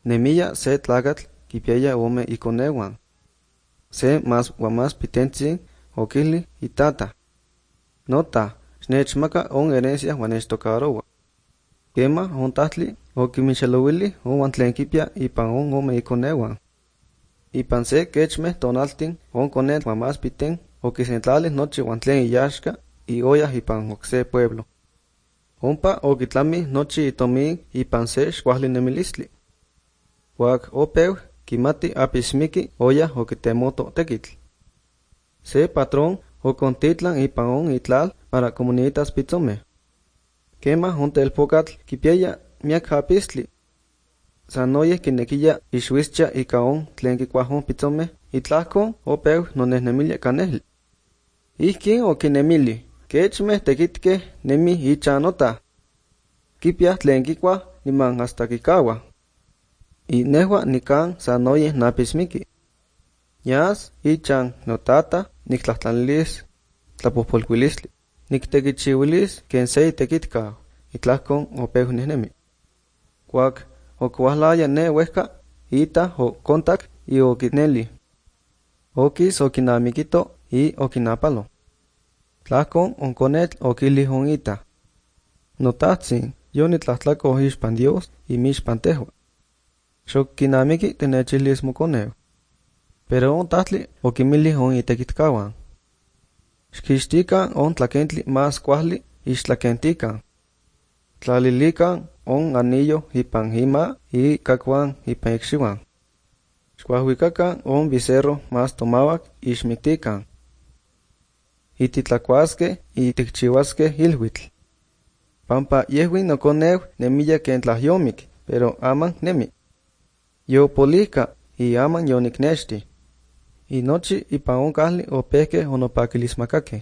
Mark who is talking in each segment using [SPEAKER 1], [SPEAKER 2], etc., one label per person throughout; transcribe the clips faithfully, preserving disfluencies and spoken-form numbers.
[SPEAKER 1] Nemilla se tlacatl kipiaya ome iconewan. Se mas guamas pitentzi okili itata. Nota, xnechmaka on herencia huan nechtocarowa. Kema on tahtli okimixelowili on tlen kipia ipan on ome iconewan. Ipan se kechme tonaltin on conet guamas piten okisentlali nochi huan tlen iyaxka ioya ipan okse pueblo. Ompa okitlami nochi itomi ipan se xkuajli nemilistli. Wak opeu kimati apismiki oya okitemoto tekitl. Se patrón okontitlan ipan on itlal para comunitas pitzome. Kema on telpokatl kipiaya miak apistli. Sanoye kinekiya ixuischa ika on tlen kikuajon pitzome itlahkon opeu nonehnemilya kanehli. Ihkin okinemili, kechme tekitke nemi ichanota. Kipia tlen kikua niman hasta kikawa. Y nehua nikan sanoye napismiki. Yas ichan notata niktlahtlanlis tlapojpolkuilistli. Niktekichiwilis ken se tekitkao, itlahkon opeu nehnemi. Kuak okuahlaya ne wehka, ita o kontak y okineli. Okis okinamikito y okinapalo. Tlahkon onkonet okili on ita. Notatzin, yo nitlahtlaco ixpan Dios y mixpan tehua. Xok kinamiki tenechilis mokoneu. Pero on tahtli okimili on itekitkawan. Xkixtikan on tlakentli mas kuahli ixtlakentikan. Tlalilikan on anillo ipan ima y kakuan ipan ikxiwan. Xkuahuikakan on becerro mas tomawak ixmiktikan. Ititlakuaske y tikchiwaske ilhuitl. Pampa yehwin nokoneu nemiya ken tlahyomik, pero aman nemi. Yo polika y aman yoniknexti. Y nochi ipan on kahli opehke onopakilismakake.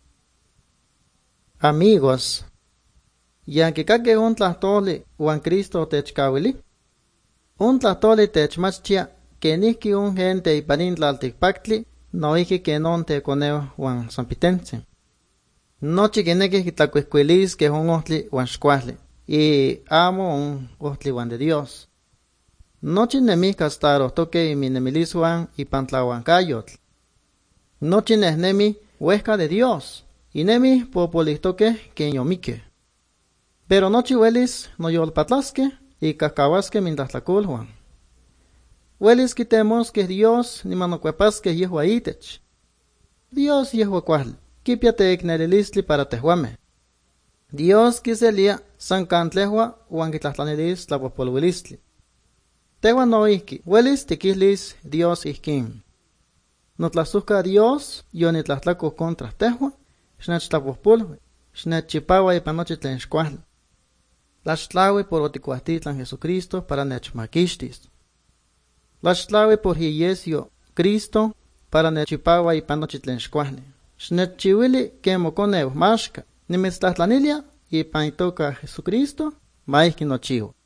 [SPEAKER 2] Amigos, yankikake on tlahtoli uan Cristo techkawili? On tlahtoli techmachtia kenihki on gente ipan in tlaltikpaktli noihki ken on tekoneu uan sanpitentzin. Nochi kineki kitlakuihkuiliskeh on ohtli uan xkuajli, y amo on ohtli uan de Dios. Nochi nemi kastarohtoke iminemilisuan ipan tlahuankayotl. Nochi nehnemi huehka de Dios, y nemi popolihtoke ken yomike. Pero nochi welis noyolpatlaske y kahkawaske mintlahtlakolhuan. Welis kitemoske Dios niman nokuepaske yehua itech. Dios yehua kuahli, kipia teiknelilistli para tehuame. Dios kiselia san kan tlehua uan kitlahtlanelis tlapojpolwilistli. Tehuan noihki, welis tikihlis Dios ihkin. Notlasuhka Dios yonitlahtlako contra tehua, xnechtlapojpolhui, xnechchipawa ipan nochi tlen xkuajli. Tlaxtlaui por otikuahtitlan Jesucristo para nechmakixtis. Tlaxtlaui por iyesyo Cristo para nechchipawa ipan nochi tlen xkuajli. Xnechchiwili ken mokoneu maxka, nimitztlahtlanilia ipan itoka Jesucristo, maihki nochiwa.